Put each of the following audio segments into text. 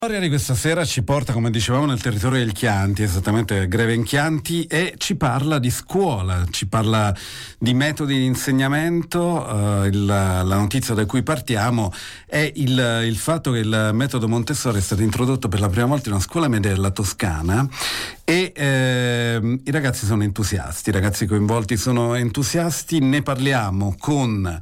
La storia di questa sera ci porta, come dicevamo, nel territorio del Chianti, esattamente Greve in Chianti, e ci parla di scuola, ci parla di metodi di insegnamento. La notizia da cui partiamo è il fatto che il metodo Montessori è stato introdotto per la prima volta in una scuola media della Toscana e i ragazzi sono entusiasti, i ragazzi coinvolti sono entusiasti. Ne parliamo con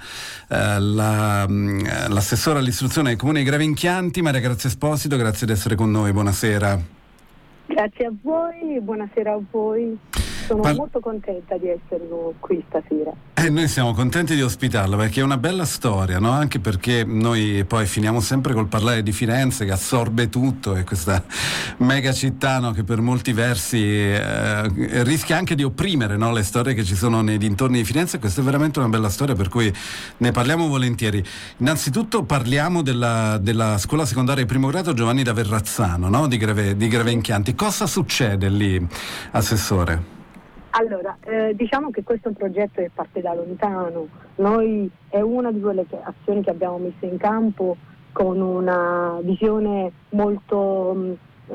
l'assessore all'istruzione del Comune di Greve in Chianti, Maria Grazia Esposito. Grazie di essere con noi, buonasera. Grazie a voi, buonasera a voi. Sono molto contenta di essere qui stasera. Noi siamo contenti di ospitarla perché è una bella storia, no? Anche perché noi poi finiamo sempre col parlare di Firenze, che assorbe tutto, e questa mega città, no? Che per molti versi rischia anche di opprimere, no? Le storie che ci sono nei dintorni di Firenze. Questa è veramente una bella storia, per cui ne parliamo volentieri. Innanzitutto parliamo della scuola secondaria di primo grado Giovanni da Verrazzano, no? Di Greve in Chianti. Cosa succede lì, assessore? Allora, diciamo che questo è un progetto che parte da lontano. Noi è una di quelle azioni che abbiamo messo in campo con una visione molto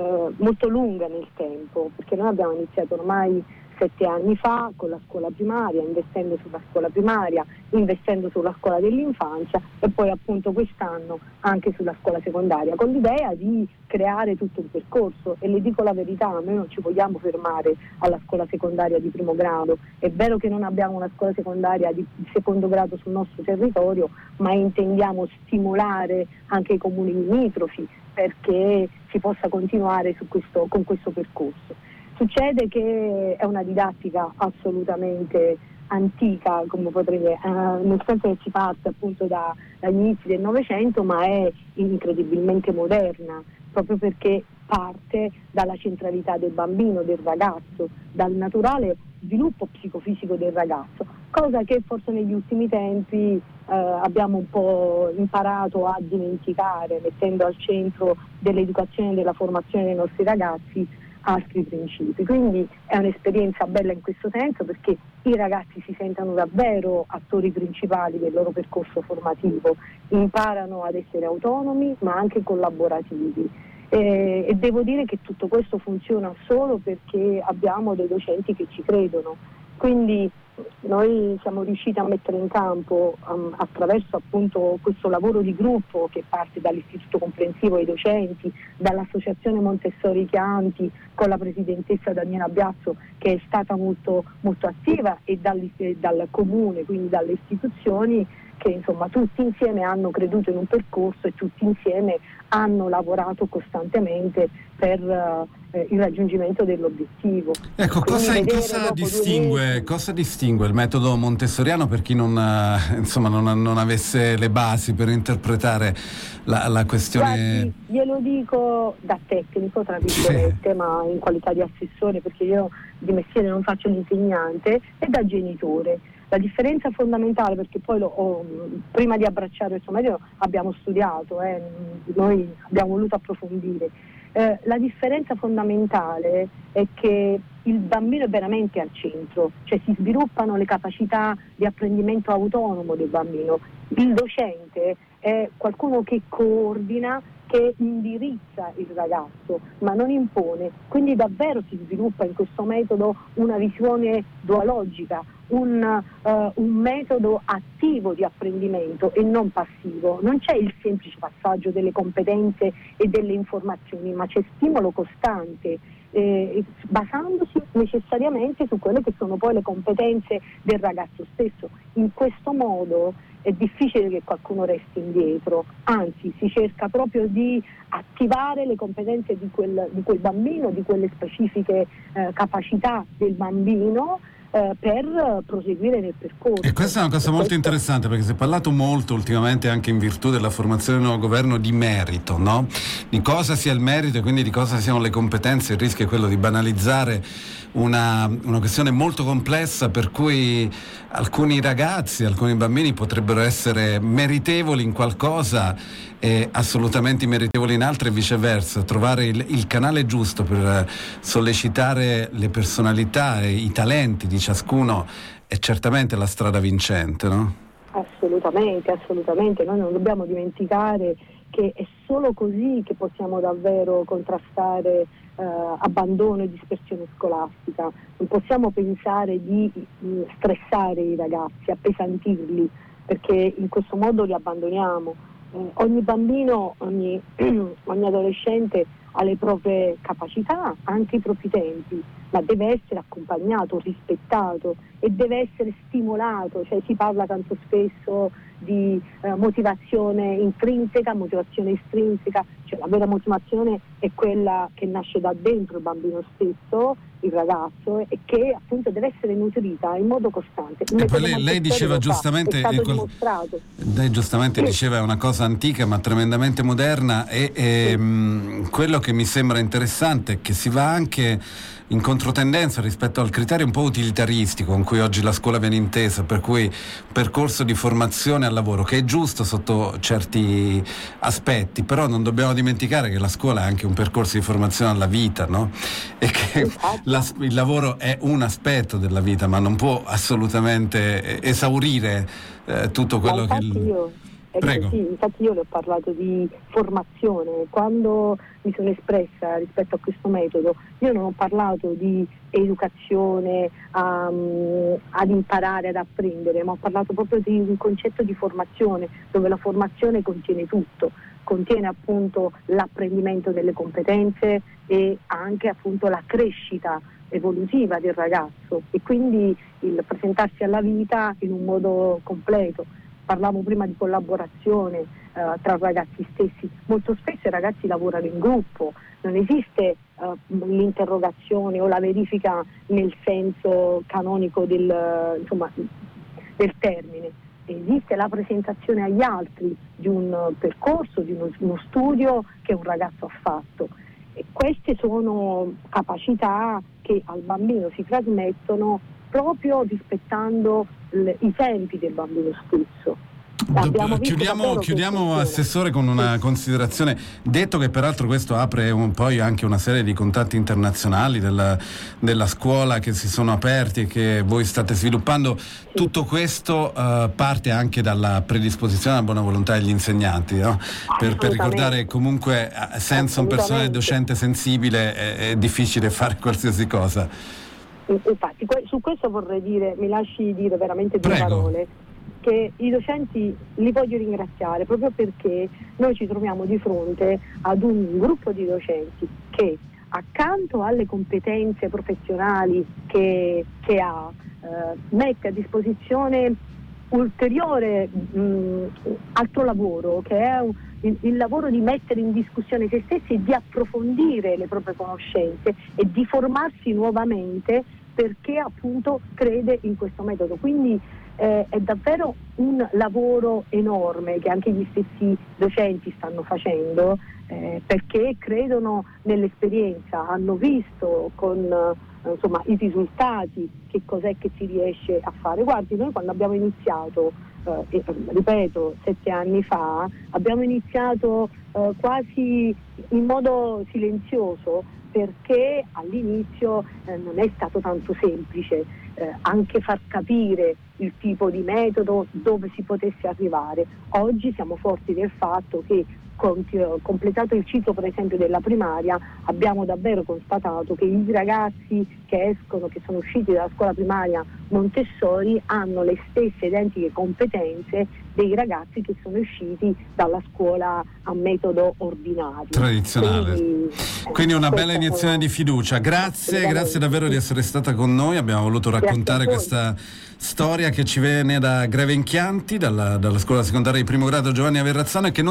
lunga nel tempo, perché noi abbiamo iniziato ormai 7 anni fa con la scuola primaria, investendo sulla scuola primaria, investendo sulla scuola dell'infanzia e poi appunto quest'anno anche sulla scuola secondaria, con l'idea di creare tutto un percorso. E le dico la verità, noi non ci vogliamo fermare alla scuola secondaria di primo grado. È vero che non abbiamo una scuola secondaria di secondo grado sul nostro territorio, ma intendiamo stimolare anche i comuni limitrofi perché si possa continuare con questo percorso. Succede che è una didattica assolutamente antica, come nel senso che si parte appunto dagli inizi del Novecento, ma è incredibilmente moderna, proprio perché parte dalla centralità del bambino, del ragazzo, dal naturale sviluppo psicofisico del ragazzo, cosa che forse negli ultimi tempi abbiamo un po' imparato a dimenticare, mettendo al centro dell'educazione e della formazione dei nostri ragazzi altri principi. Quindi è un'esperienza bella in questo senso, perché i ragazzi si sentono davvero attori principali del loro percorso formativo, imparano ad essere autonomi ma anche collaborativi, e devo dire che tutto questo funziona solo perché abbiamo dei docenti che ci credono. Quindi noi siamo riusciti a mettere in campo attraverso appunto questo lavoro di gruppo che parte dall'Istituto Comprensivo dei Docenti, dall'Associazione Montessori Chianti con la presidentessa Daniela Biazzo, che è stata molto, molto attiva, e dal Comune, quindi dalle istituzioni, che insomma tutti insieme hanno creduto in un percorso e tutti insieme hanno lavorato costantemente per il raggiungimento dell'obiettivo. Ecco, cosa distingue il metodo montessoriano per chi non avesse le basi per interpretare la questione? Guardi, glielo dico da tecnico, tra virgolette, sì, ma in qualità di assessore, perché io di mestiere non faccio l'insegnante, e da genitore. La differenza fondamentale, perché poi prima di abbracciare questo metodo abbiamo studiato, noi abbiamo voluto approfondire. La differenza fondamentale è che il bambino è veramente al centro, cioè si sviluppano le capacità di apprendimento autonomo del bambino. Il docente è qualcuno che coordina, che indirizza il ragazzo, ma non impone. Quindi davvero si sviluppa in questo metodo una visione dualogica, un metodo attivo di apprendimento e non passivo. Non c'è il semplice passaggio delle competenze e delle informazioni, ma c'è stimolo costante, basandosi necessariamente su quelle che sono poi le competenze del ragazzo stesso. In questo modo è difficile che qualcuno resti indietro, anzi si cerca proprio di attivare le competenze di quel bambino, di quelle specifiche capacità del bambino, per proseguire nel percorso. E questa è una cosa molto interessante, perché si è parlato molto ultimamente, anche in virtù della formazione del nuovo governo, di merito, no? Di cosa sia il merito e quindi di cosa siano le competenze. Il rischio è quello di banalizzare una questione molto complessa, per cui alcuni ragazzi, alcuni bambini potrebbero essere meritevoli in qualcosa e assolutamente meritevoli in altre, e viceversa. Trovare il canale giusto per sollecitare le personalità e i talenti di ciascuno è certamente la strada vincente, no? Assolutamente. Noi non dobbiamo dimenticare che è solo così che possiamo davvero contrastare abbandono e dispersione scolastica. Non possiamo pensare di stressare i ragazzi, appesantirli, perché in questo modo li abbandoniamo. Ogni bambino, ogni adolescente ha le proprie capacità, anche i propri tempi, ma deve essere accompagnato, rispettato e deve essere stimolato. Cioè, si parla tanto spesso di motivazione intrinseca, motivazione estrinseca, cioè la vera motivazione è quella che nasce da dentro il bambino stesso, il ragazzo, e che appunto deve essere nutrita in modo costante. E poi lei diceva giustamente, lei giustamente diceva è una cosa antica ma tremendamente moderna, e quello che mi sembra interessante è che si va anche in controtendenza rispetto al criterio un po' utilitaristico con cui oggi la scuola viene intesa, per cui percorso di formazione al lavoro, che è giusto sotto certi aspetti, però non dobbiamo dimenticare che la scuola è anche un percorso di formazione alla vita, no? E che il lavoro è un aspetto della vita, ma non può assolutamente esaurire tutto quello che... Prego. Sì, infatti io le ho parlato di formazione. Quando mi sono espressa rispetto a questo metodo, io non ho parlato di educazione ad imparare, ad apprendere, ma ho parlato proprio di un concetto di formazione, dove la formazione contiene tutto, contiene appunto l'apprendimento delle competenze e anche appunto la crescita evolutiva del ragazzo, e quindi il presentarsi alla vita in un modo completo. Parlavo prima di collaborazione tra ragazzi stessi. Molto spesso i ragazzi lavorano in gruppo, non esiste l'interrogazione o la verifica nel senso canonico del termine. Esiste la presentazione agli altri di un percorso, di uno studio che un ragazzo ha fatto. E queste sono capacità che al bambino si trasmettono proprio rispettando i tempi del bambino stesso. Chiudiamo Assessore con una considerazione, detto che peraltro questo apre poi anche una serie di contatti internazionali della scuola che si sono aperti e che voi state sviluppando. Tutto questo parte anche dalla predisposizione alla buona volontà degli insegnanti, no? Per ricordare comunque senza un personale docente sensibile è difficile fare qualsiasi cosa. Infatti su questo vorrei dire, mi lasci dire veramente due parole, che i docenti li voglio ringraziare proprio perché noi ci troviamo di fronte ad un gruppo di docenti che accanto alle competenze professionali che ha mette a disposizione ulteriore altro lavoro, che è il lavoro di mettere in discussione se stessi e di approfondire le proprie conoscenze e di formarsi nuovamente, perché appunto crede in questo metodo. Quindi è davvero un lavoro enorme che anche gli stessi docenti stanno facendo, perché credono nell'esperienza, hanno visto con i risultati che cos'è che si riesce a fare. Guardi, noi quando abbiamo iniziato, ripeto, 7 anni fa, abbiamo iniziato quasi in modo silenzioso, perché all'inizio non è stato tanto semplice anche far capire il tipo di metodo, dove si potesse arrivare. Oggi siamo forti del fatto che completato il ciclo per esempio della primaria, abbiamo davvero constatato che i ragazzi che sono usciti dalla scuola primaria Montessori hanno le stesse identiche competenze dei ragazzi che sono usciti dalla scuola a metodo ordinario tradizionale. Quindi una bella iniezione di fiducia. Grazie davvero di essere stata con noi. Abbiamo voluto raccontare questa storia che ci viene da Greve in Chianti, dalla scuola secondaria di primo grado Giovanni Averrazzano, e che